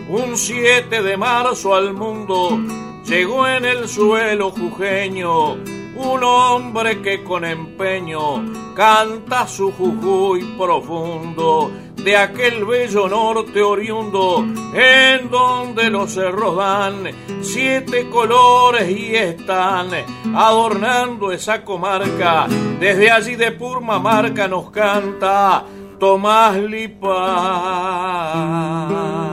Un 7 de marzo al mundo llegó en el suelo jujeño un hombre que con empeño canta su Jujuy profundo, de aquel bello norte oriundo en donde los cerros dan 7 colores y están adornando esa comarca. Desde allí de Purmamarca nos canta Tomás Lipán.